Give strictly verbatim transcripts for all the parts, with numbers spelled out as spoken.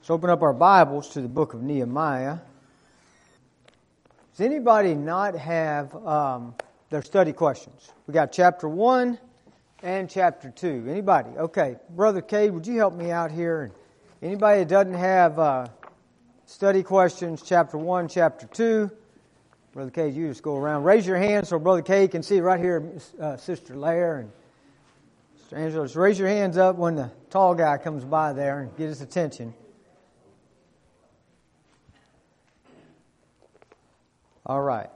Let's open up our Bibles to the book of Nehemiah. Does anybody not have um, their study questions? We got chapter one and chapter two. Anybody? Okay. Brother Cade, would you help me out here? Anybody that doesn't have uh, study questions, chapter one, chapter two? Brother Cade, you just go around. Raise your hand so Brother Cade can see right here, uh, Sister Lair and Sister Angela. Just raise your hands up when the tall guy comes by there and get his attention. All right.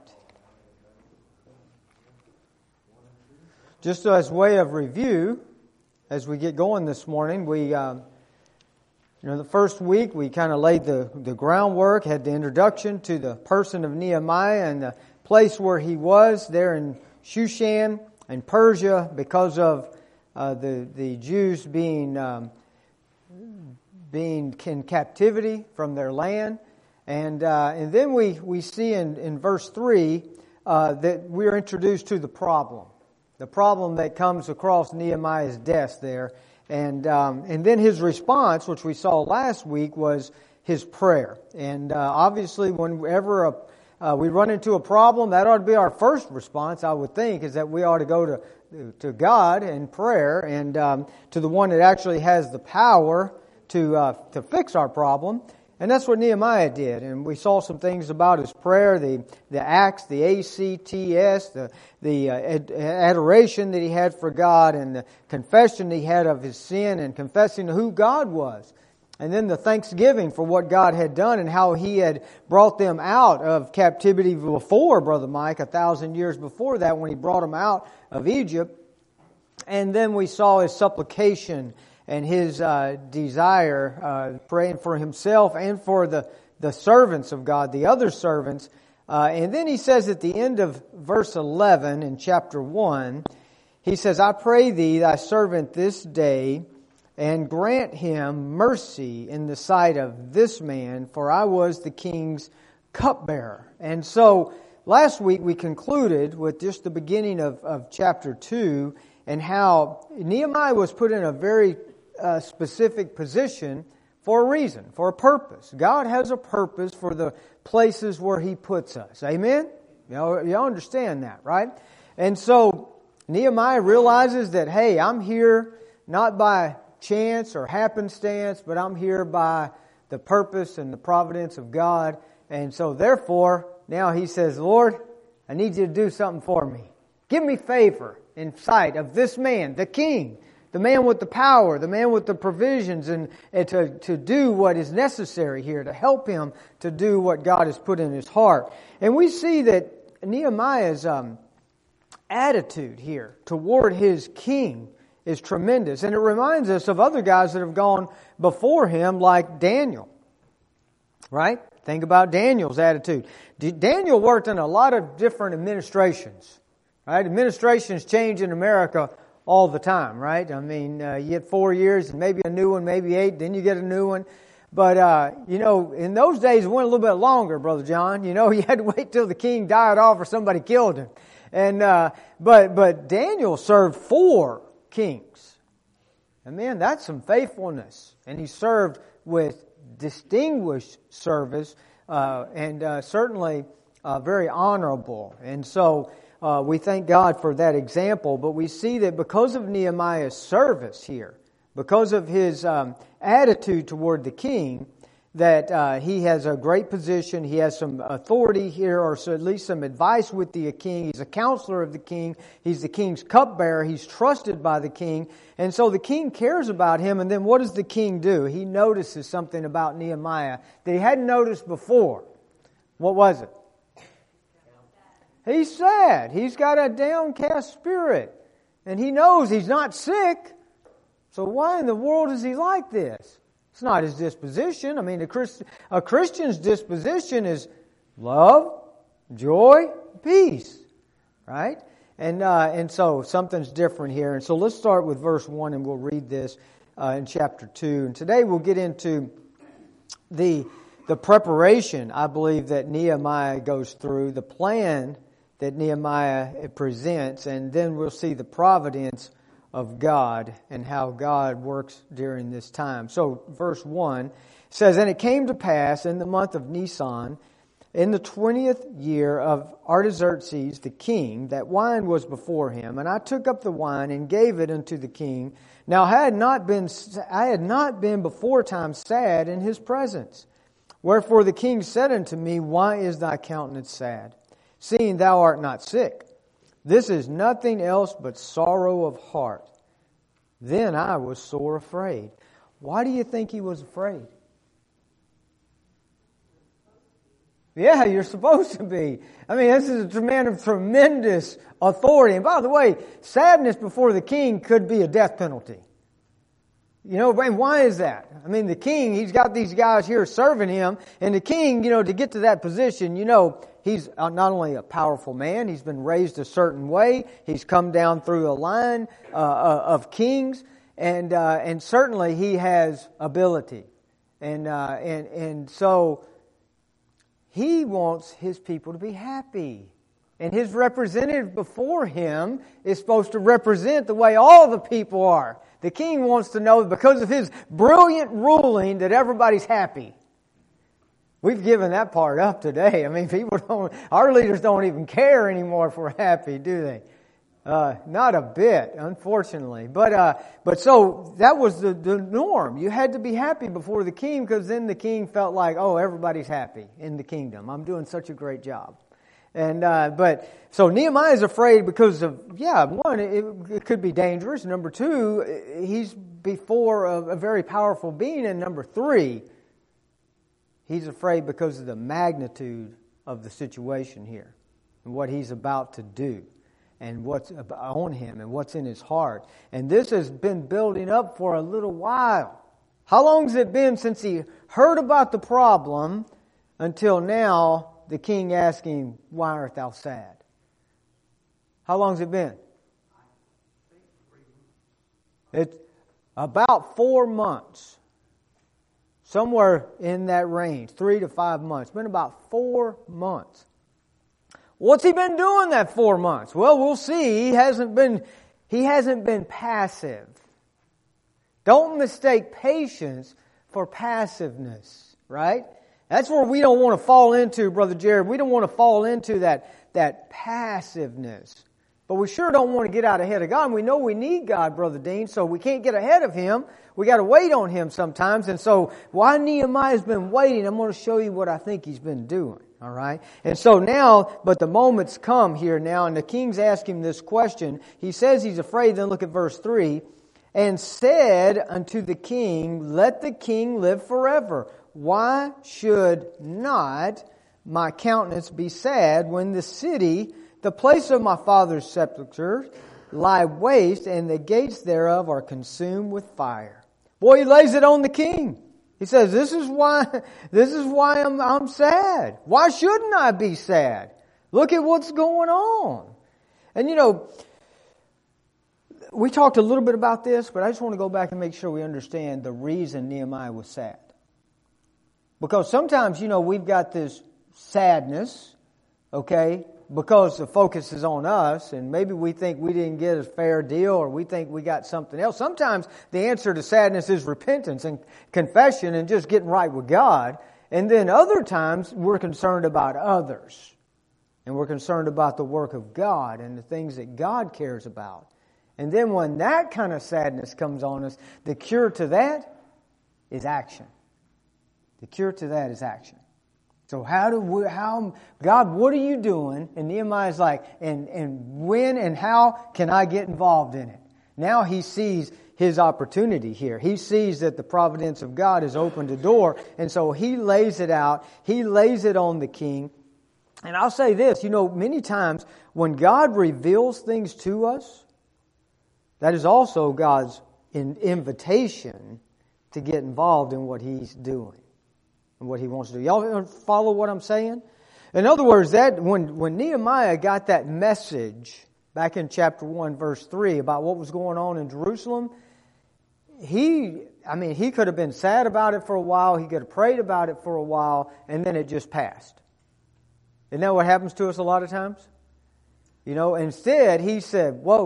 Just as way of review, as we get going this morning, we, um, you know, the first week we kind of laid the, the groundwork, had the introduction to the person of Nehemiah and the place where he was there in Shushan and Persia because of uh, the the Jews being um, being in captivity from their land. And uh, and then we, we see in, in verse three uh, that we're introduced to the problem. The problem that comes across Nehemiah's desk there. And um, and then his response, which we saw last week, was his prayer. And uh, obviously whenever a, uh, we run into a problem, that ought to be our first response, I would think, is that we ought to go to, to God in prayer and um, to the one that actually has the power to uh, to fix our problem. And that's what Nehemiah did. And we saw some things about his prayer, the the acts, the A C T S, the the uh, ad- adoration that he had for God, and the confession that he had of his sin and confessing who God was. And then the thanksgiving for what God had done and how he had brought them out of captivity before, Brother Mike, a thousand years before that when he brought them out of Egypt. And then we saw his supplication and his uh, desire, uh, praying for himself and for the, the servants of God, the other servants. Uh, and then he says at the end of verse eleven in chapter one, he says, I pray thee, thy servant this day, and grant him mercy in the sight of this man, for I was the king's cupbearer. And so last week we concluded with just the beginning of, of chapter two and how Nehemiah was put in a very Uh, specific position for a reason, for a purpose. God has a purpose for the places where He puts us. Amen? You know, you understand that, right? And so Nehemiah realizes that, hey, I'm here not by chance or happenstance, but I'm here by the purpose and the providence of God. And so therefore, now he says, Lord, I need you to do something for me. Give me favor in sight of this man, the king, the man with the power, the man with the provisions, and, and to, to do what is necessary here, to help him to do what God has put in his heart. And we see that Nehemiah's um, attitude here toward his king is tremendous. And it reminds us of other guys that have gone before him, like Daniel. Right? Think about Daniel's attitude. Daniel worked in a lot of different administrations. Right? Administrations change in America all the time, right? I mean, uh, you get four years and maybe a new one, maybe eight, then you get a new one. But, uh, you know, in those days it went a little bit longer, Brother John. You know, you had to wait till the king died off or somebody killed him. And, uh, but, but Daniel served four kings. And man, that's some faithfulness. And he served with distinguished service, uh, and, uh, certainly, uh, very honorable. And so, Uh, we thank God for that example, but we see that because of Nehemiah's service here, because of his um, attitude toward the king, that uh, he has a great position, he has some authority here, or so at least some advice with the king. He's a counselor of the king, he's the king's cupbearer, he's trusted by the king, and so the king cares about him. And then what does the king do? He notices something about Nehemiah that he hadn't noticed before. What was it? He's sad. He's got a downcast spirit. And he knows he's not sick. So why in the world is he like this? It's not his disposition. I mean, a, Christ, a Christian's disposition is love, joy, peace. Right? And uh, and so something's different here. And so let's start with verse one and we'll read this uh, in chapter two. And today we'll get into the, the preparation, I believe, that Nehemiah goes through, the plan that Nehemiah presents, and then we'll see the providence of God and how God works during this time. So, verse one, It says, "And it came to pass in the month of Nisan, in the twentieth year of Artaxerxes the king, that wine was before him, and I took up the wine and gave it unto the king. Now I had not been, I had not been before time sad in his presence. Wherefore the king said unto me, Why is thy countenance sad, seeing thou art not sick? This is nothing else but sorrow of heart. Then I was sore afraid." Why do you think he was afraid? Yeah, you're supposed to be. I mean, this is a man of tremendous authority. And by the way, sadness before the king could be a death penalty. You know, and why is that? I mean, the king, he's got these guys here serving him. And the king, you know, to get to that position, you know, he's not only a powerful man, he's been raised a certain way. He's come down through a line uh, of kings. And uh, and certainly he has ability. And uh, and and so he wants his people to be happy. And his representative before him is supposed to represent the way all the people are. The king wants to know because of his brilliant ruling that everybody's happy. We've given that part up today. I mean, people don't, our leaders don't even care anymore if we're happy, do they? Uh, not a bit, unfortunately. But uh, but so that was the, the norm. You had to be happy before the king, because then the king felt like, oh, everybody's happy in the kingdom. I'm doing such a great job. And uh, but so Nehemiah is afraid because of, yeah, one, it, it could be dangerous. Number two, he's before a, a very powerful being. And number three, he's afraid because of the magnitude of the situation here and what he's about to do and what's on him and what's in his heart. And this has been building up for a little while. How long has it been since he heard about the problem until now? The king asking, "Why art thou sad?" How long has it been? It's about four months. Somewhere in that range, three to five months. It's been about four months. What's he been doing that four months? Well, we'll see. He hasn't been, he hasn't been passive. Don't mistake patience for passiveness, right? That's where we don't want to fall into, Brother Jared. We don't want to fall into that, that passiveness. But we sure don't want to get out ahead of God. And we know we need God, Brother Dean, so we can't get ahead of Him. We got to wait on Him sometimes. And so while Nehemiah's been waiting, I'm going to show you what I think he's been doing. All right? And so now, but the moment's come here now, and the king's asking this question. He says he's afraid. Then look at verse three. "And said unto the king, Let the king live forever. Why should not my countenance be sad when the city, the place of my father's sepulchre, lie waste, and the gates thereof are consumed with fire?" Boy, he lays it on the king. He says, "This is why. This is why I'm I'm sad. Why shouldn't I be sad? Look at what's going on." And you know, we talked a little bit about this, but I just want to go back and make sure we understand the reason Nehemiah was sad. Because sometimes, you know, we've got this sadness, okay, because the focus is on us, and maybe we think we didn't get a fair deal, or we think we got something else. Sometimes the answer to sadness is repentance and confession and just getting right with God. And then other times we're concerned about others. And we're concerned about the work of God and the things that God cares about. And then when that kind of sadness comes on us, the cure to that is action. The cure to that is action. So how do we, how, God, what are you doing? And Nehemiah's like, and, and when and how can I get involved in it? Now he sees his opportunity here. He sees that the providence of God has opened a door. And so he lays it out. He lays it on the king. And I'll say this, you know, many times when God reveals things to us, that is also God's invitation to get involved in what He's doing and what He wants to do. Y'all follow what I'm saying? In other words, that when, when Nehemiah got that message back in chapter one, verse three, about what was going on in Jerusalem, he, I mean, he could have been sad about it for a while. He could have prayed about it for a while, and then it just passed. Isn't that what happens to us a lot of times? You know, instead, he said, whoa,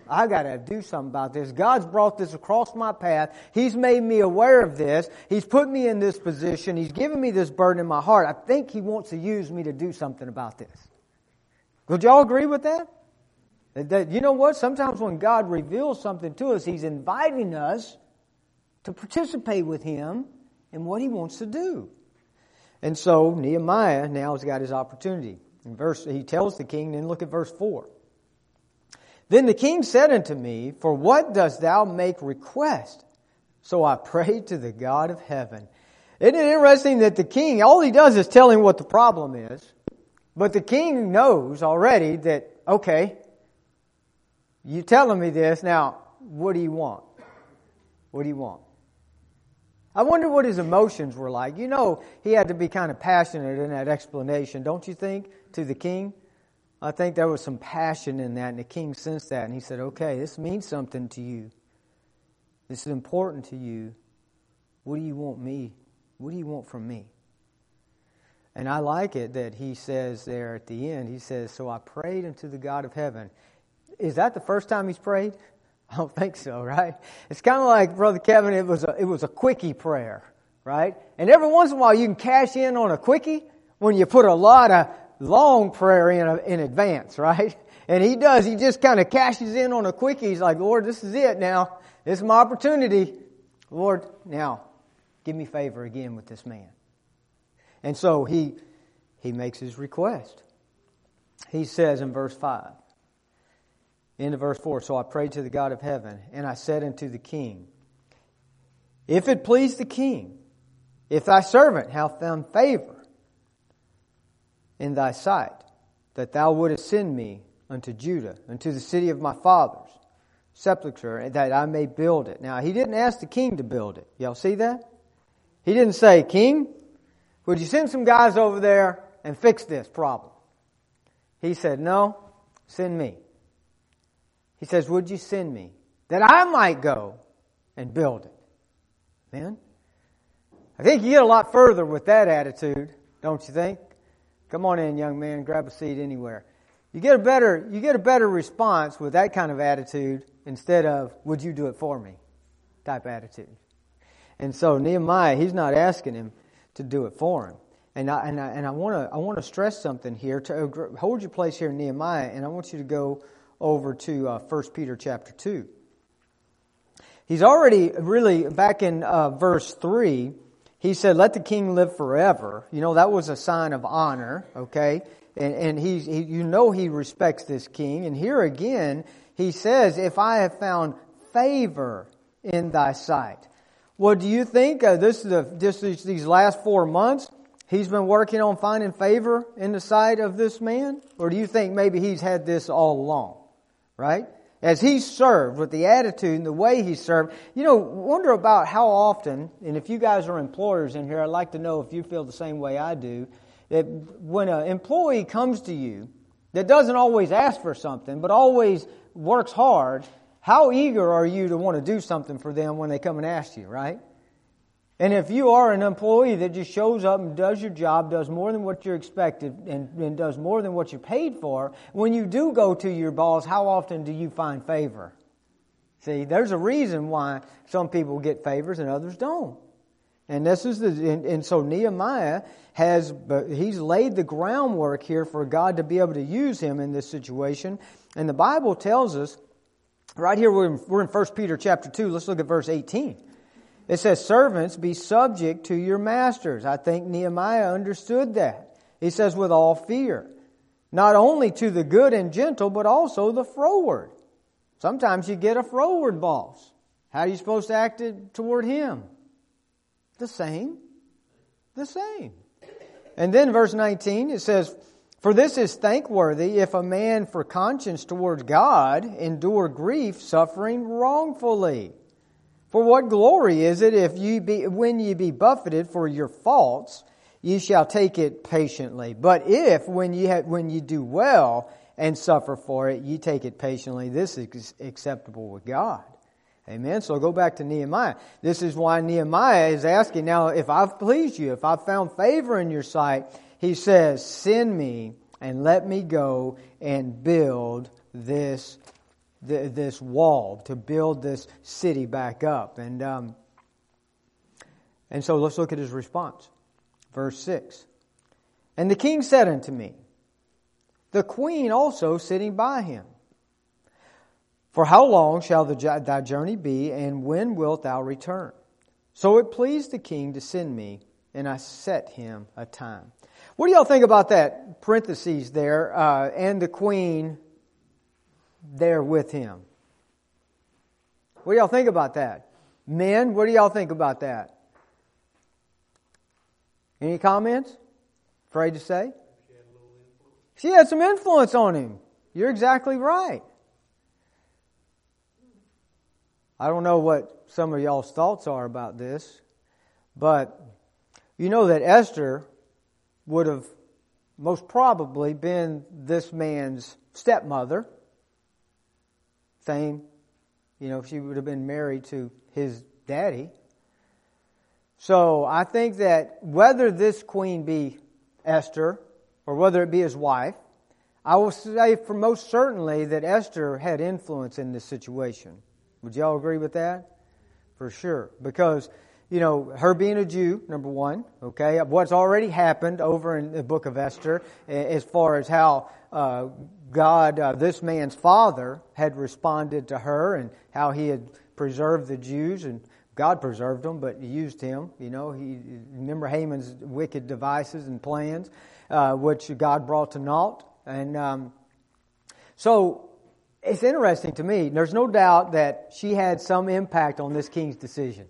I got to do something about this. God's brought this across my path. He's made me aware of this. He's put me in this position. He's given me this burden in my heart. I think He wants to use me to do something about this. Would y'all agree with that? That, that you know what? Sometimes when God reveals something to us, He's inviting us to participate with Him in what He wants to do. And so Nehemiah now has got his opportunity. In verse, he tells the king, then look at verse four. Then the king said unto me, For what dost thou make request? So I prayed to the God of heaven. Isn't it interesting that the king, all he does is tell him what the problem is. But the king knows already that, okay, you're telling me this, now what do you want? What do you want? I wonder what his emotions were like. You know, he had to be kind of passionate in that explanation, don't you think, to the king? I think there was some passion in that, and the king sensed that, and he said, okay, this means something to you. This is important to you. What do you want me? What do you want from me? And I like it that he says there at the end, he says, so I prayed unto the God of heaven. Is that the first time he's prayed? I don't think so, right? It's kind of like, Brother Kevin, it was a, it was a quickie prayer, right? And every once in a while you can cash in on a quickie when you put a lot of long prayer in in advance, right? And he does. He just kind of cashes in on a quickie. He's like, Lord, this is it now. This is my opportunity. Lord, now give me favor again with this man. And so he he makes his request. He says in verse five, into verse four, so I prayed to the God of heaven, and I said unto the king, if it please the king, if thy servant hath found favor in thy sight, that thou wouldest send me unto Judah, unto the city of my father's sepulchre, that I may build it. Now, he didn't ask the king to build it. Y'all see that? He didn't say, King, would you send some guys over there and fix this problem? He said, no, send me. He says, would you send me that I might go and build it? Man, I think you get a lot further with that attitude, don't you think? Come on in, young man, grab a seat anywhere. You get a better, you get a better response with that kind of attitude instead of, would you do it for me? Type attitude. And so Nehemiah, he's not asking him to do it for him. And I, and I, and I want to, I want to stress something here. To hold your place here in Nehemiah, and I want you to go over to uh, First Peter chapter two. He's already really, back in uh, verse three, he said, let the king live forever. You know, that was a sign of honor, okay? And, and he, he, you know he respects this king. And here again, he says, if I have found favor in thy sight. Well, do you think uh, this is the, this is these last four months, he's been working on finding favor in the sight of this man? Or do you think maybe he's had this all along? Right? As he served with the attitude and the way he served. You know, wonder about how often, and if you guys are employers in here, I'd like to know if you feel the same way I do, that when an employee comes to you that doesn't always ask for something, but always works hard, how eager are you to want to do something for them when they come and ask you, right? And if you are an employee that just shows up and does your job, does more than what you're expected, and, and does more than what you're paid for, when you do go to your boss, how often do you find favor? See, there's a reason why some people get favors and others don't. And this is the, and, and so Nehemiah has, he's laid the groundwork here for God to be able to use him in this situation. And the Bible tells us, right here we're in, we're in First Peter chapter two, let's look at verse eighteen. It says, servants, be subject to your masters. I think Nehemiah understood that. He says, with all fear. Not only to the good and gentle, but also the froward. Sometimes you get a froward boss. How are you supposed to act toward him? The same. The same. And then verse nineteen, it says, for this is thankworthy if a man for conscience towards God endure grief, suffering wrongfully. For what glory is it if you be, when ye be buffeted for your faults, ye shall take it patiently. But if, when ye have, when ye do well and suffer for it, ye take it patiently, this is acceptable with God. Amen. So go back to Nehemiah. This is why Nehemiah is asking, now, if I've pleased you, if I've found favor in your sight, he says, send me and let me go and build this the, this wall, to build this city back up. And um, and so let's look at his response. Verse six. And the king said unto me, the queen also sitting by him, for how long shall the, thy journey be, and when wilt thou return? So it pleased the king to send me, and I set him a time. What do y'all think about that? Parentheses there, uh, and the queen there with him. What do y'all think about that? Men, what do y'all think about that? Any comments? Afraid to say? She had some influence on him. You're exactly right. I don't know what some of y'all's thoughts are about this, but you know that Esther would have most probably been this man's stepmother. Same, you know, she would have been married to his daddy. So I think that whether this queen be Esther or whether it be his wife, I will say for most certainly that Esther had influence in this situation. Would y'all agree with that? For sure. Because, you know, her being a Jew, number one, okay, what's already happened over in the book of Esther as far as how uh, God, uh, this man's father, had responded to her and how he had preserved the Jews, and God preserved them, but He used him. You know, he remember Haman's wicked devices and plans, uh, which God brought to naught. And um, so it's interesting to me. There's no doubt that she had some impact on this king's decision.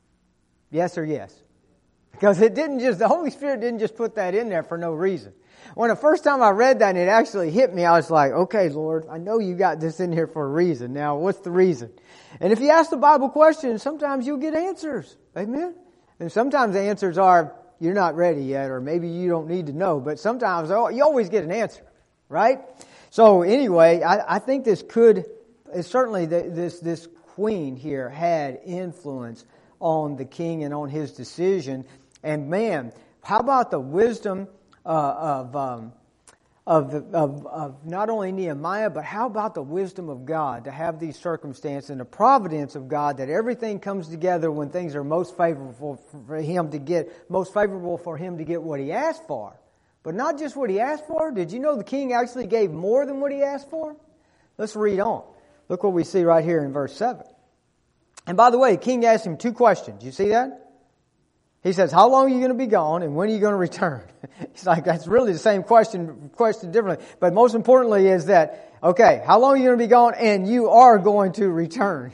Yes or yes? Because it didn't just, the Holy Spirit didn't just put that in there for no reason. When the first time I read that and it actually hit me, I was like, okay, Lord, I know you got this in here for a reason. Now, what's the reason? And if you ask the Bible questions, sometimes you'll get answers. Amen? And sometimes the answers are, you're not ready yet, or maybe you don't need to know. But sometimes you always get an answer, right? So anyway, I, I think this could, certainly this, this queen here had influence on the king and on his decision. And man, how about the wisdom uh, of, um, of, the, of of not only Nehemiah, but how about the wisdom of God to have these circumstances and the providence of God that everything comes together when things are most favorable for him to get, most favorable for him to get what he asked for. But not just what he asked for. Did you know the king actually gave more than what he asked for? Let's read on. Look what we see right here in verse seven. And by the way, the king asked him two questions. You see that? He says, how long are you going to be gone and when are you going to return? He's like, that's really the same question, question differently. But most importantly is that, okay, how long are you going to be gone and you are going to return?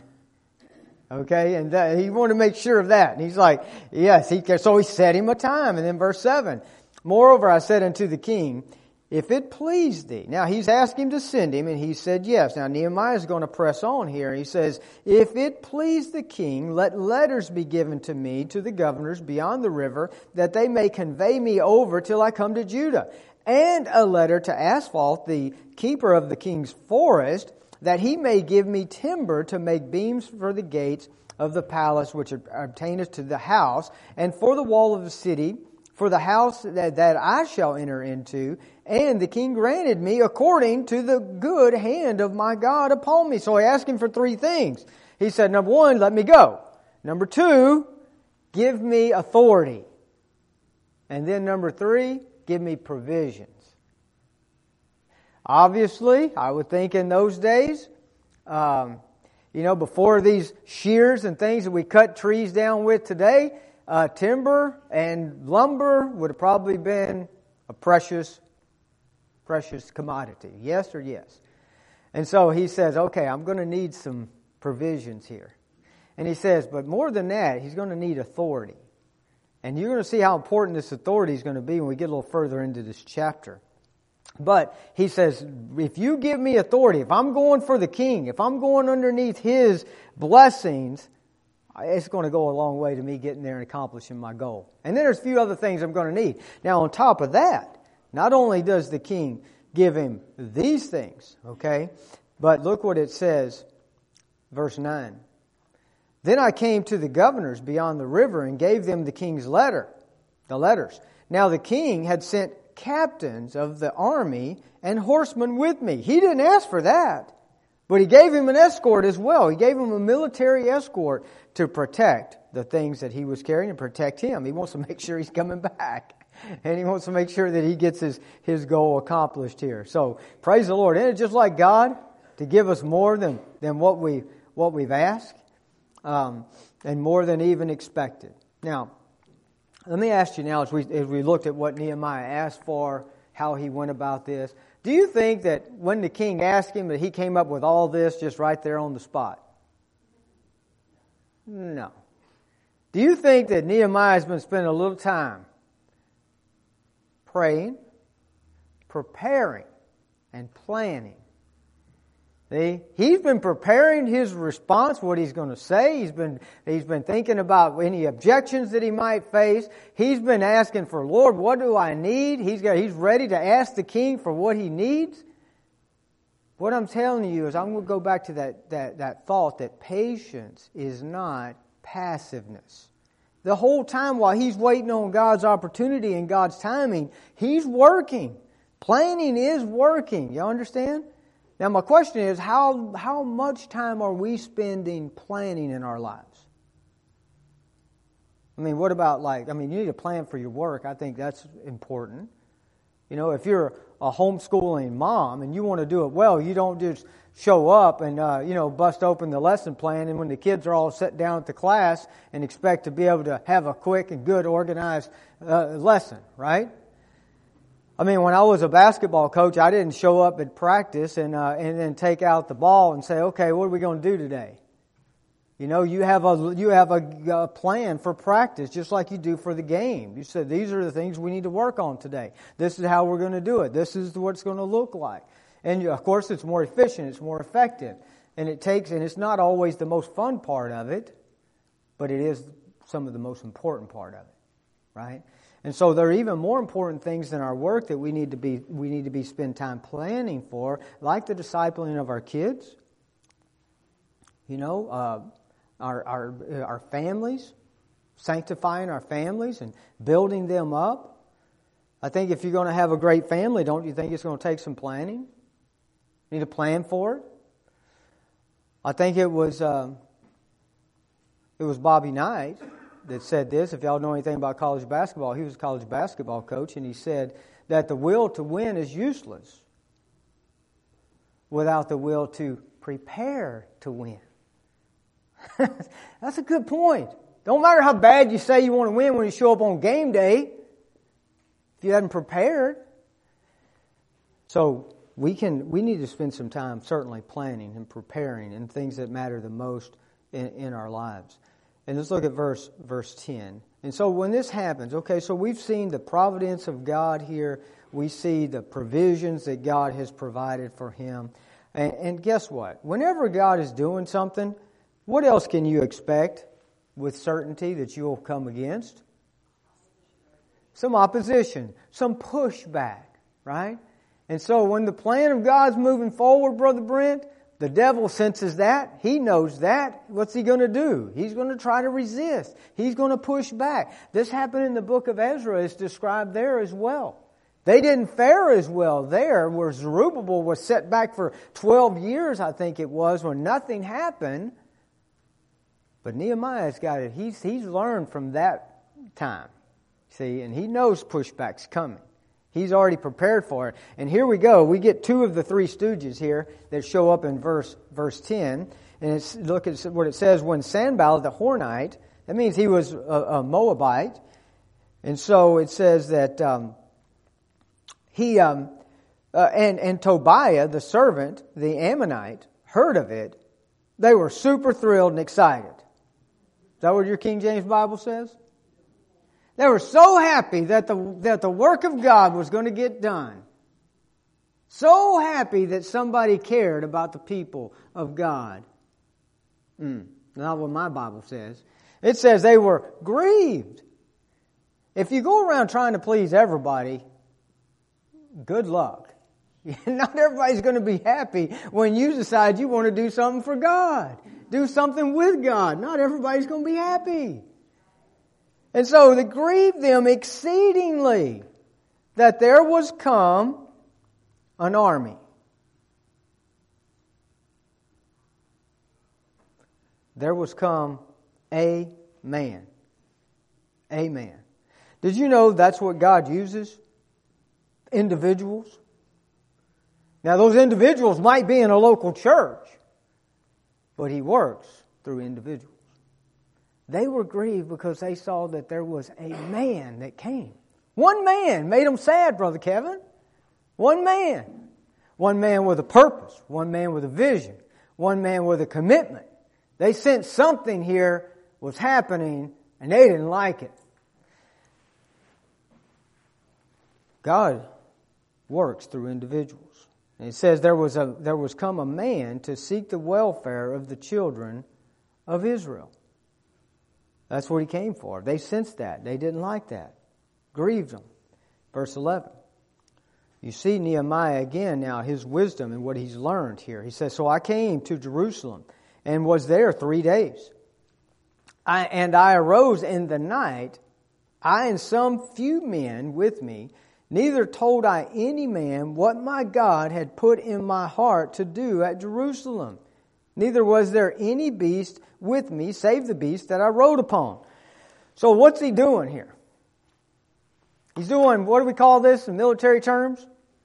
Okay, and that, he wanted to make sure of that. And he's like, yes, he so he set him a time. And then verse seven, moreover, I said unto the king, if it please thee. Now, he's asked him to send him, and he said yes. Now, Nehemiah is going to press on here. He says, if it please the king, let letters be given to me, to the governors beyond the river, that they may convey me over till I come to Judah. And a letter to Asaph, the keeper of the king's forest, that he may give me timber to make beams for the gates of the palace which obtaineth to the house, and for the wall of the city, for the house that, that I shall enter into. And the king granted me according to the good hand of my God upon me. So I asked him for three things. He said, number one, let me go. Number two, give me authority. And then number three, give me provisions. Obviously, I would think in those days, um, you know, before these shears and things that we cut trees down with today, Uh, timber and lumber would have probably been a precious, precious commodity. Yes or yes? And so he says, okay, I'm going to need some provisions here. And he says, but more than that, he's going to need authority. And you're going to see how important this authority is going to be when we get a little further into this chapter. But he says, if you give me authority, if I'm going for the king, if I'm going underneath his blessings, it's going to go a long way to me getting there and accomplishing my goal. And then there's a few other things I'm going to need. Now, on top of that, not only does the king give him these things, okay, but look what it says, verse nine. Then I came to the governors beyond the river and gave them the king's letter, the letters. Now the king had sent captains of the army and horsemen with me. He didn't ask for that. But he gave him an escort as well. He gave him a military escort to protect the things that he was carrying and protect him. He wants to make sure he's coming back. And he wants to make sure that he gets his, his goal accomplished here. So, praise the Lord. Isn't it just like God to give us more than, than what, we, what we've asked? Um, and more than even expected. Now, let me ask you now, as we, as we looked at what Nehemiah asked for, how he went about this, do you think that when the king asked him that he came up with all this just right there on the spot? No. Do you think that Nehemiah has been spending a little time praying, preparing, and planning? See, he's been preparing his response, what he's going to say. He's been, he's been thinking about any objections that he might face. He's been asking for, Lord, what do I need? He's got, he's ready to ask the king for what he needs. What I'm telling you is I'm going to go back to that, that, that thought that patience is not passiveness. The whole time while he's waiting on God's opportunity and God's timing, he's working. Planning is working. You understand? Now my question is, how, how much time are we spending planning in our lives? I mean, what about like, I mean, you need a plan for your work. I think that's important. You know, if you're a homeschooling mom and you want to do it well, you don't just show up and, uh, you know, bust open the lesson plan and when the kids are all sat down at the class and expect to be able to have a quick and good organized uh, lesson, right? I mean, when I was a basketball coach, I didn't show up at practice and uh, and then take out the ball and say, okay, what are we going to do today? You know, you have a you have a, a plan for practice, just like you do for the game. You said, these are the things we need to work on today. This is how we're going to do it. This is what it's going to look like. And of course, it's more efficient. It's more effective. And it takes, and it's not always the most fun part of it, but it is some of the most important part of it, right? And so there are even more important things than our work that we need to be we need to be spend time planning for, like the discipling of our kids. You know, uh, our our our families, sanctifying our families and building them up. I think if you're going to have a great family, don't you think it's going to take some planning? You need to plan for it. I think it was uh, it was Bobby Knight that said this. If y'all know anything about college basketball, he was a college basketball coach, and he said that the will to win is useless without the will to prepare to win. That's a good point. Don't matter how bad you say you want to win when you show up on game day, if you hadn't prepared. So we can we need to spend some time certainly planning and preparing and things that matter the most in, in our lives. And let's look at verse verse ten. And so when this happens, okay, so we've seen the providence of God here. We see the provisions that God has provided for him. And, and guess what? Whenever God is doing something, what else can you expect with certainty that you'll come against? Some opposition, some pushback, right? And so when the plan of God's moving forward, Brother Brent, the devil senses that. He knows that. What's he going to do? He's going to try to resist. He's going to push back. This happened in the book of Ezra. It's described there as well. They didn't fare as well there, where Zerubbabel was set back for twelve years, I think it was, when nothing happened. But Nehemiah's got it. He's, he's learned from that time. See, and he knows pushback's coming. He's already prepared for it. And here we go. We get two of the three stooges here that show up in verse verse ten. And it's, look at what it says. When Sanballat the Hornite, that means he was a, a Moabite. And so it says that um, he um, uh, and, and Tobiah, the servant, the Ammonite, heard of it. They were super thrilled and excited. Is that what your King James Bible says? They were so happy that the that the work of God was going to get done. So happy that somebody cared about the people of God. Mm, not what my Bible says. It says they were grieved. If you go around trying to please everybody, good luck. Not everybody's going to be happy when you decide you want to do something for God. Do something with God. Not everybody's going to be happy. And so it grieved them exceedingly that there was come an army. there was come a man. A man. Did you know that's what God uses? Individuals. Now those individuals might be in a local church, but He works through individuals. They were grieved because they saw that there was a man that came. One man made them sad, Brother Kevin. One man. One man with a purpose. One man with a vision. One man with a commitment. They sensed something here was happening and they didn't like it. God works through individuals. And it says there was a there was come a man to seek the welfare of the children of Israel. That's what He came for. They sensed that. They didn't like that. Grieved them. Verse eleven. You see Nehemiah again now, his wisdom and what he's learned here. He says, so I came to Jerusalem and was there three days. I, and I arose in the night, I and some few men with me, neither told I any man what my God had put in my heart to do at Jerusalem. Neither was there any beast with me, save the beast that I rode upon. So what's he doing here? He's doing, what do we call this in military terms?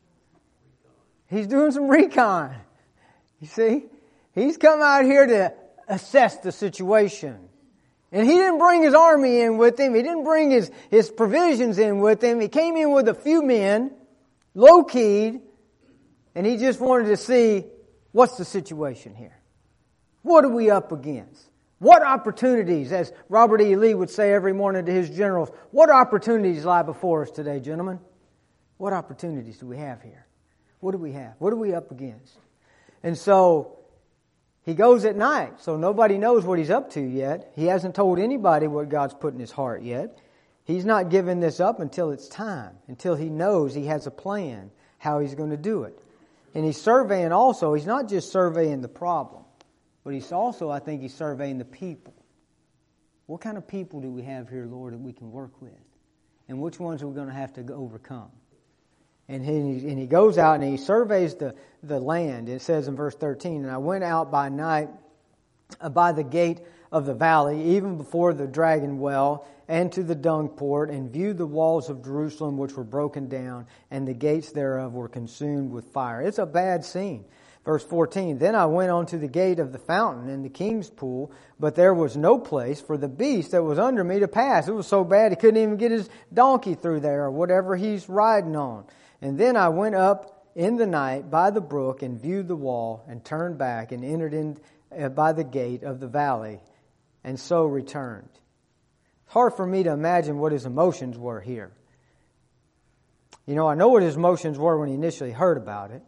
He's doing some recon. You see? He's come out here to assess the situation. And he didn't bring his army in with him. He didn't bring his, his provisions in with him. He came in with a few men, low-keyed, and he just wanted to see, what's the situation here? What are we up against? What opportunities, as Robert E. Lee would say every morning to his generals, what opportunities lie before us today, gentlemen? What opportunities do we have here? What do we have? What are we up against? And so he goes at night, so nobody knows what he's up to yet. He hasn't told anybody what God's put in his heart yet. He's not giving this up until it's time, until he knows he has a plan, how he's going to do it. And he's surveying also, he's not just surveying the problem, but he's also, I think, he's surveying the people. What kind of people do we have here, Lord, that we can work with? And which ones are we going to have to overcome? And he, and he goes out and he surveys the, the land. It says in verse thirteen, and I went out by night uh, by the gate of the valley, even before the dragon well, and to the dung port, and viewed the walls of Jerusalem which were broken down, and the gates thereof were consumed with fire. It's a bad scene. Verse fourteen, then I went on to the gate of the fountain in the king's pool, but there was no place for the beast that was under me to pass. It was so bad he couldn't even get his donkey through there or whatever he's riding on. And then I went up in the night by the brook and viewed the wall and turned back and entered in uh, by the gate of the valley and so returned. It's hard for me to imagine what his emotions were here. You know, I know what his emotions were when he initially heard about it.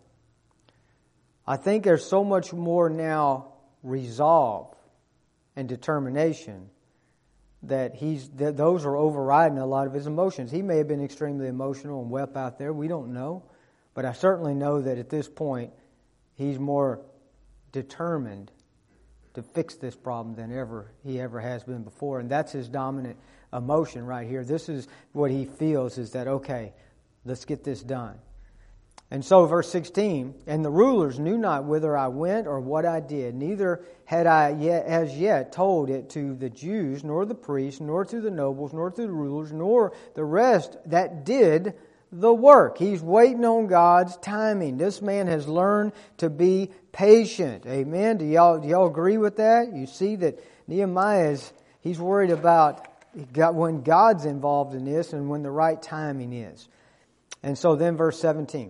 I think there's so much more now resolve and determination that he's that those are overriding a lot of his emotions. He may have been extremely emotional and wept out there. We don't know. But I certainly know that at this point, he's more determined to fix this problem than ever he ever has been before. And that's his dominant emotion right here. This is what he feels is that, okay, let's get this done. And so verse sixteen, and the rulers knew not whither I went or what I did, neither had I yet as yet told it to the Jews, nor the priests, nor to the nobles, nor to the rulers, nor the rest that did the work. He's waiting on God's timing. This man has learned to be patient. Amen. Do y'all do y'all agree with that? You see that Nehemiah is he's worried about when God's involved in this and when the right timing is. And so then verse seventeen.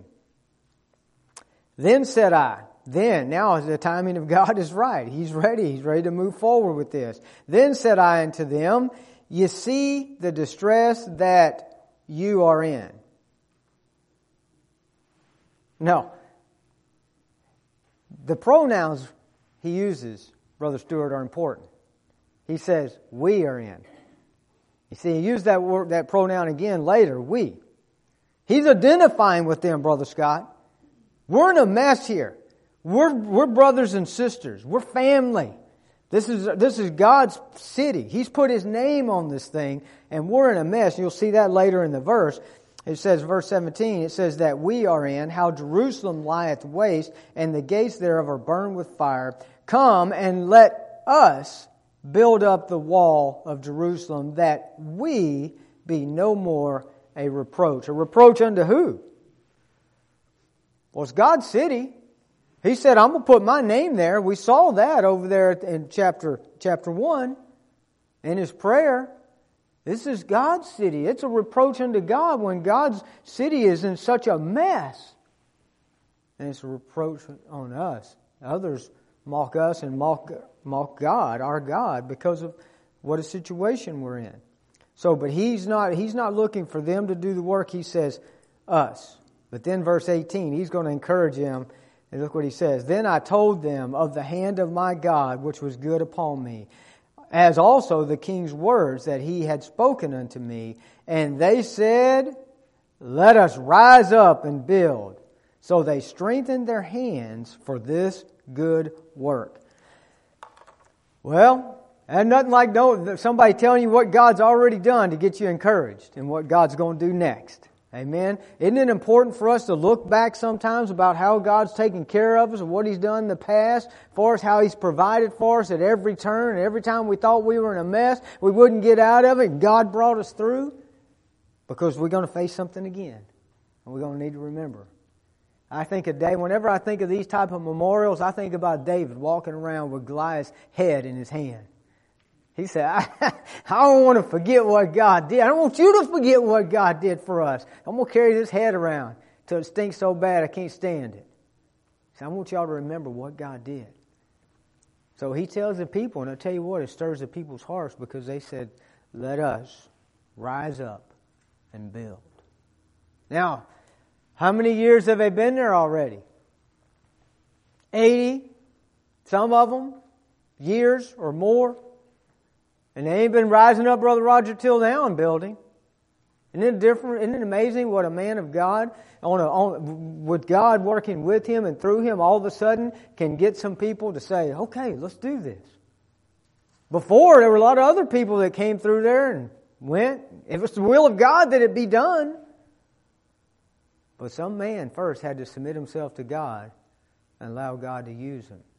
Then said I, then, now the timing of God is right. He's ready. He's ready to move forward with this. Then said I unto them, ye see the distress that you are in. No. The pronouns he uses, Brother Stewart, are important. He says, we are in. You see, he used that word, that pronoun again later, we. He's identifying with them, Brother Scott. We're in a mess here. We're, we're brothers and sisters. We're family. This is, this is God's city. He's put His name on this thing, and we're in a mess. You'll see that later in the verse. It says, verse seventeen, it says that we are in, how Jerusalem lieth waste, and the gates thereof are burned with fire. Come and let us build up the wall of Jerusalem, that we be no more a reproach. A reproach unto who? Well, it's God's city. He said, I'm going to put my name there. We saw that over there in chapter, chapter one in His prayer. This is God's city. It's a reproach unto God when God's city is in such a mess. And it's a reproach on us. Others mock us and mock, mock God, our God, because of what a situation we're in. So, but He's not, He's not looking for them to do the work. He says, us. But then verse eighteen, He's going to encourage them. And look what He says. Then I told them of the hand of my God, which was good upon me, as also the king's words that he had spoken unto me. And they said, let us rise up and build. So they strengthened their hands for this good work. Well, and nothing like somebody telling you what God's already done to get you encouraged and what God's going to do next. Amen. Isn't it important for us to look back sometimes about how God's taken care of us and what He's done in the past for us, how He's provided for us at every turn, and every time we thought we were in a mess, we wouldn't get out of it, and God brought us through? Because we're going to face something again, and we're going to need to remember. I think a day, whenever I think of these type of memorials, I think about David walking around with Goliath's head in his hand. He said, I, I don't want to forget what God did. I don't want you to forget what God did for us. I'm going to carry this head around till it stinks so bad I can't stand it. So I want y'all to remember what God did. So He tells the people, and I'll tell you what, it stirs the people's hearts because they said, let us rise up and build. Now, how many years have they been there already? eighty, some of them, years or more. And they ain't been rising up, Brother Roger, till now and building. Isn't it different? Isn't it amazing what a man of God, on a, on, with God working with him and through him, all of a sudden can get some people to say, okay, let's do this. Before, there were a lot of other people that came through there and went. If it's the will of God that it be done. But some man first had to submit himself to God and allow God to use him.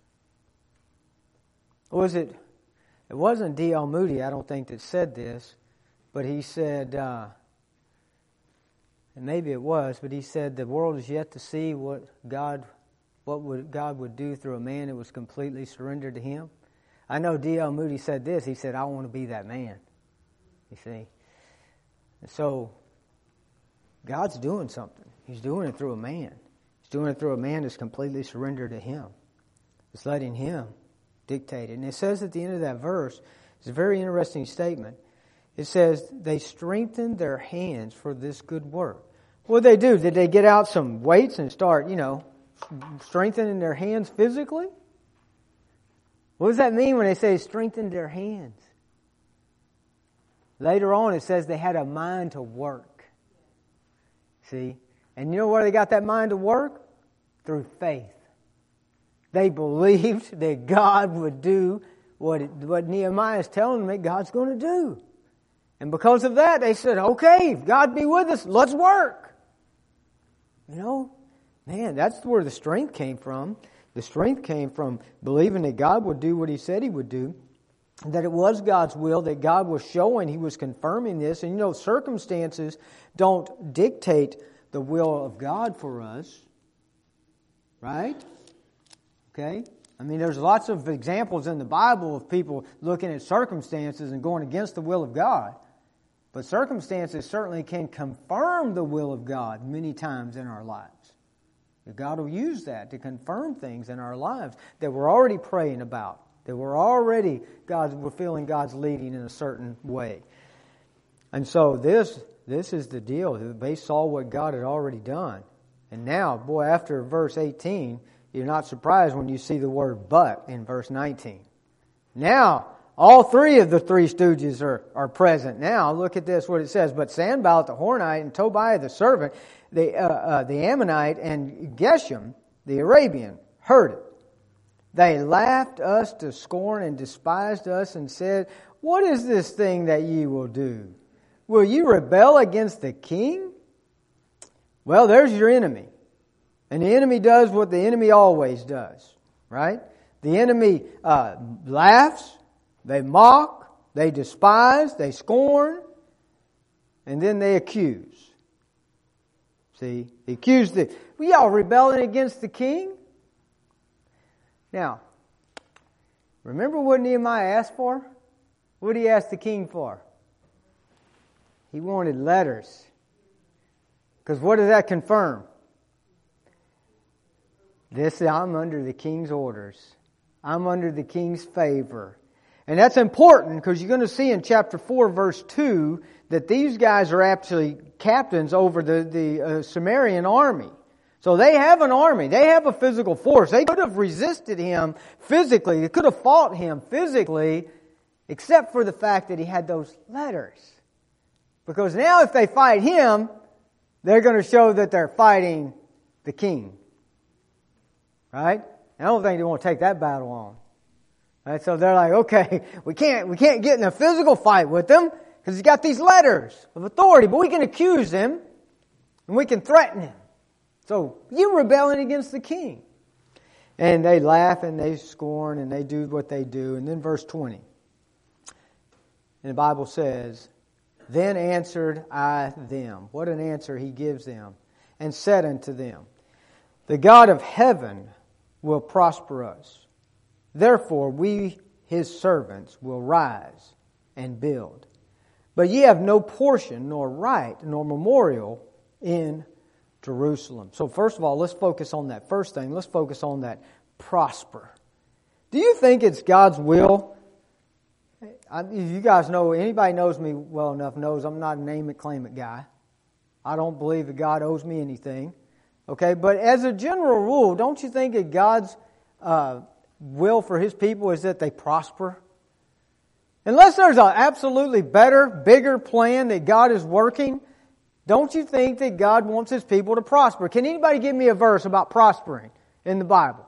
Was it... It wasn't D L Moody, I don't think, that said this, but he said, uh, and maybe it was, but he said the world is yet to see what God, what would God would do through a man that was completely surrendered to Him. I know D L Moody said this. He said, "I want to be that man." You see, and so God's doing something. He's doing it through a man. He's doing it through a man that's completely surrendered to Him. It's letting Him dictate it. And it says at the end of that verse, it's a very interesting statement. It says, they strengthened their hands for this good work. What did they do? Did they get out some weights and start, you know, strengthening their hands physically? What does that mean when they say strengthened their hands? Later on it says they had a mind to work. See? And you know where they got that mind to work? Through faith. They believed that God would do what, it, what Nehemiah is telling them that God's going to do. And because of that, they said, okay, if God be with us, let's work. You know, man, that's where the strength came from. The strength came from believing that God would do what He said He would do. That it was God's will, that God was showing, He was confirming this. And you know, circumstances don't dictate the will of God for us. Right? Okay? I mean, there's lots of examples in the Bible of people looking at circumstances and going against the will of God. But circumstances certainly can confirm the will of God many times in our lives. God will use that to confirm things in our lives that we're already praying about, that we're already God's, we're feeling God's leading in a certain way. And so this, this is the deal. They saw what God had already done. And now, boy, after verse eighteen, you're not surprised when you see the word but in verse nineteen. Now, all three of the three stooges are, are present. Now, look at this, what it says. But Sanballat the Horonite and Tobiah the servant, the, uh, uh, the Ammonite, and Geshem the Arabian heard it. They laughed us to scorn and despised us and said, what is this thing that ye will do? Will you rebel against the king? Well, there's your enemy. And the enemy does what the enemy always does, right? The enemy uh, laughs, they mock, they despise, they scorn, and then they accuse. See, they accuse the, well, y'all rebelling against the king? Now, remember what Nehemiah asked for? What did he ask the king for? He wanted letters. Because what does that confirm? This, I'm under the king's orders. I'm under the king's favor. And that's important because you're going to see in chapter four, verse two, that these guys are actually captains over the, the uh, Sumerian army. So they have an army. They have a physical force. They could have resisted him physically. They could have fought him physically, except for the fact that he had those letters. Because now if they fight him, they're going to show that they're fighting the king. Right? I don't think they want to take that battle on. Right? So they're like, okay, we can't, we can't get in a physical fight with them because he's got these letters of authority, but we can accuse him and we can threaten him. So you're rebelling against the king. And they laugh and they scorn and they do what they do. And then verse twenty. And the Bible says, then answered I them. What an answer he gives them. And said unto them, the God of heaven will prosper us. Therefore we, his servants, will rise and build. But ye have no portion, nor right, nor memorial in Jerusalem. So first of all, let's focus on that first thing. Let's focus on that prosper. Do you think it's God's will? I, you guys know, anybody knows me well enough knows I'm not a name it, claim it guy. I don't believe that God owes me anything. Okay, but as a general rule, don't you think that God's uh, will for His people is that they prosper? Unless there's an absolutely better, bigger plan that God is working, don't you think that God wants His people to prosper? Can anybody give me a verse about prospering in the Bible?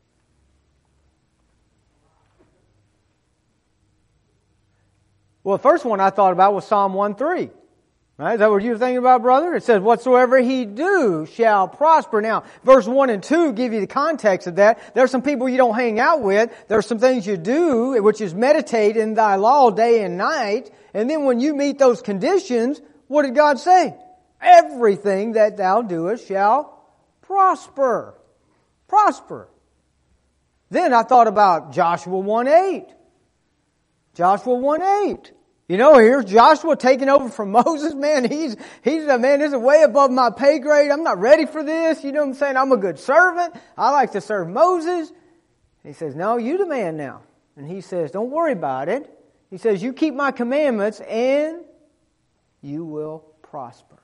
Well, the first one I thought about was Psalm one three. Right? Is that what you were thinking about, brother? It says, whatsoever he do shall prosper. Now, verse one and two give you the context of that. There's some people you don't hang out with. There's some things you do, which is meditate in thy law day and night. And then when you meet those conditions, what did God say? Everything that thou doest shall prosper. Prosper. Then I thought about Joshua one eight. Joshua one eight. You know, here's Joshua taking over from Moses. Man, he's, he's, man, this is way above my pay grade. I'm not ready for this. You know what I'm saying? I'm a good servant. I like to serve Moses. He says, no, you the man now. And he says, don't worry about it. He says, you keep my commandments and you will prosper.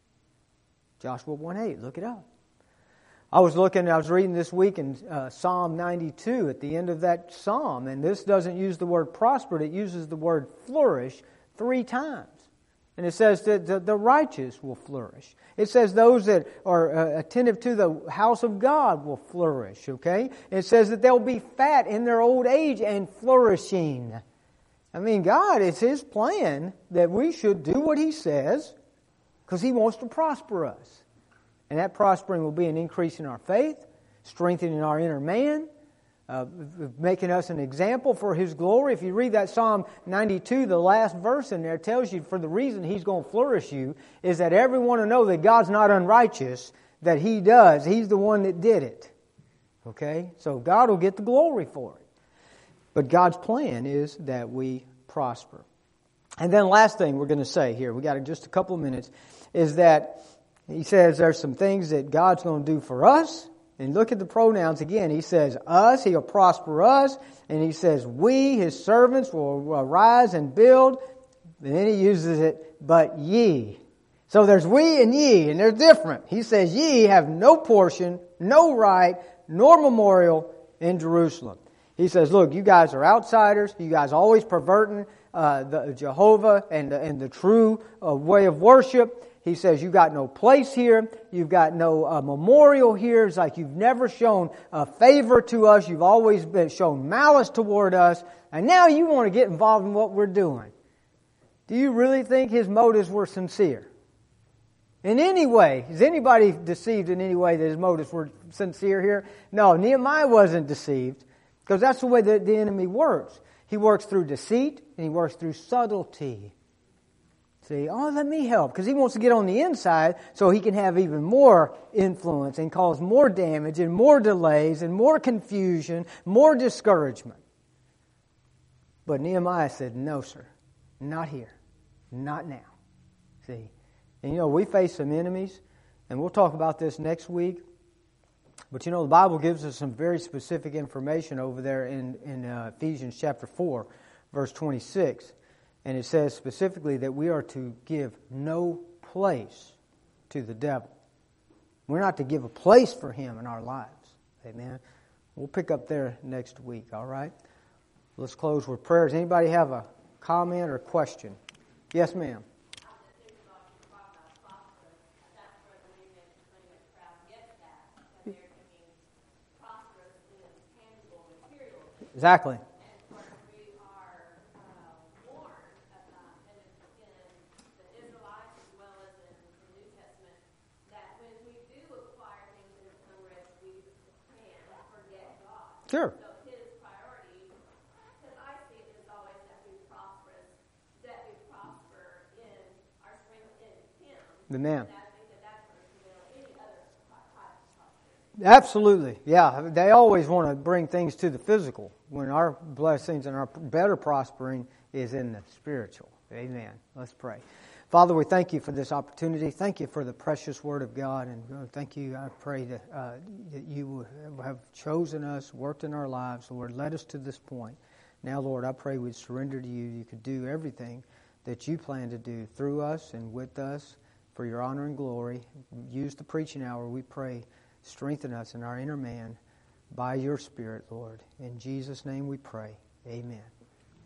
Joshua one eight, look it up. I was looking, I was reading this week in uh, Psalm ninety-two at the end of that psalm, and this doesn't use the word prospered, it uses the word flourish three times. And it says that the, the righteous will flourish. It says those that are uh, attentive to the house of God will flourish, okay? It says that they'll be fat in their old age and flourishing. I mean, God, it's His plan that we should do what He says because He wants to prosper us. And that prospering will be an increase in our faith, strengthening our inner man, uh, making us an example for His glory. If you read that Psalm ninety-two, the last verse in there tells you for the reason He's going to flourish you is that everyone will know that God's not unrighteous, that He does. He's the one that did it. Okay? So God will get the glory for it. But God's plan is that we prosper. And then last thing we're going to say here, we got just a couple of minutes, is that He says there's some things that God's going to do for us. And look at the pronouns again. He says us, He'll prosper us. And He says we, His servants, will arise and build. And then He uses it, but ye. So there's we and ye, and they're different. He says ye have no portion, no right, nor memorial in Jerusalem. He says, look, you guys are outsiders. You guys always perverting uh, the Jehovah and the, and the true uh, way of worship. He says, you've got no place here. You've got no uh, memorial here. It's like you've never shown uh, favor to us. You've always been shown malice toward us. And now you want to get involved in what we're doing. Do you really think his motives were sincere? In any way, is anybody deceived in any way that his motives were sincere here? No, Nehemiah wasn't deceived. Because that's the way that the enemy works. He works through deceit and he works through subtlety. See, oh, let me help. Because he wants to get on the inside so he can have even more influence and cause more damage and more delays and more confusion, more discouragement. But Nehemiah said, no, sir, not here, not now. See, and you know, we face some enemies, and we'll talk about this next week. But you know, the Bible gives us some very specific information over there in, in uh, Ephesians chapter four, verse twenty-six. And it says specifically that we are to give no place to the devil. We're not to give a place for him in our lives. Amen. We'll pick up there next week, all right? Let's close with prayers. Anybody have a comment or question? Yes, ma'am. Exactly. Sure. So his priority, because I see it as always that we prosperous, that we prosper in our strength in him. Amen. And I think that that's going to fulfill any other type of prosperity. Absolutely. Yeah. They always want to bring things to the physical when our blessings and our better prospering is in the spiritual. Amen. Let's pray. Father, we thank you for this opportunity. Thank you for the precious Word of God. And thank you, I pray that, uh, that you have chosen us, worked in our lives, Lord, led us to this point. Now, Lord, I pray we'd surrender to you. You could do everything that you plan to do through us and with us for your honor and glory. Use the preaching hour, we pray. Strengthen us in our inner man by your Spirit, Lord. In Jesus' name we pray. Amen.